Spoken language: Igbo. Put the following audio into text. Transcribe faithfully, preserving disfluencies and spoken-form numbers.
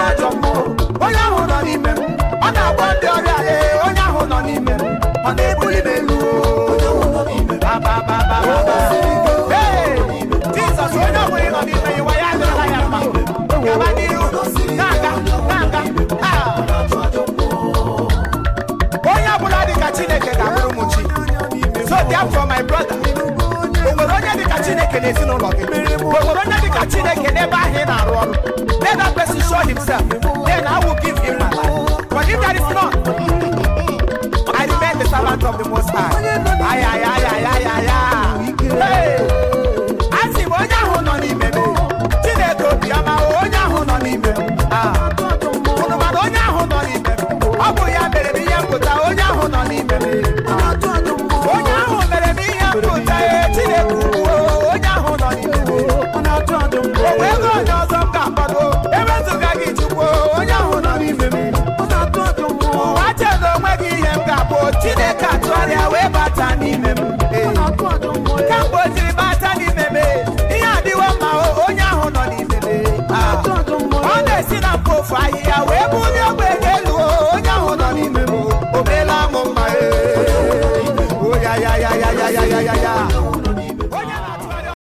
ajọ mmụọ onye ahụ nọ n'ime m ọ na-agba ndị ọrịa onye ahụ nọ n'ime m ọ na-ebuli m elu Jizọs onye ọbụla nọ n'ime iwe ya adịrịla ya mma gaba n'ihu na-aga na-aga onye ọbụla dịka Chineke ga-abụrụ m chi so therefore my brother onwere onye dịka Chineke n'ezinụlọ gị onwere onye dịka Chineke n'ebe ahụ ị na-arụ ọrụ let that person show himself then I will give him my life but if there is none I remain the servant of the Most High. Ay, ay, ay, ay, ay, ay, ay. Hey! Asị m onye ahụ nọ n'ime m Chineke obiọma onye ahụ nọ n'ime m unu mana onye ahụ nọ n'ime m ọ bụ ya mere m ihe mpụta onye ahụ nọ n'ime m onye ahụ mere m ihe mpụta Chineke onye ahụ nọ n'ime m o nwee ego onye ọzọ m ga-akwado ewezụga gị Chukwu onye ahụ nọ n'ime m ụwa chela onwe gị ihe m ga-abụ Chineke atụgharịa wee bata n'ime m kamgbe o jiri